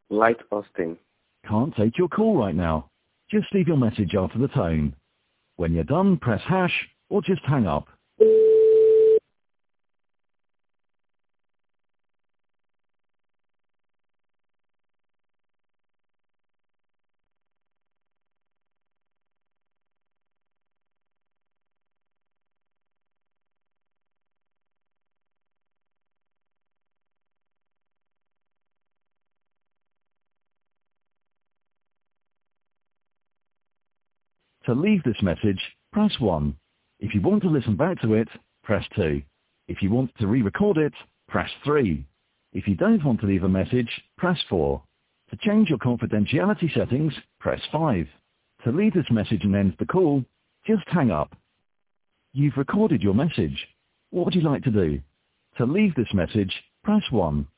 Light Austin. Can't take your call right now. Just leave your message after the tone. When you're done, press hash, or just hang up. To leave this message, press 1. If you want to listen back to it, press 2. If you want to re-record it, press 3. If you don't want to leave a message, press 4. To change your confidentiality settings, press 5. To leave this message and end the call, just hang up. You've recorded your message. What would you like to do? To leave this message, press 1.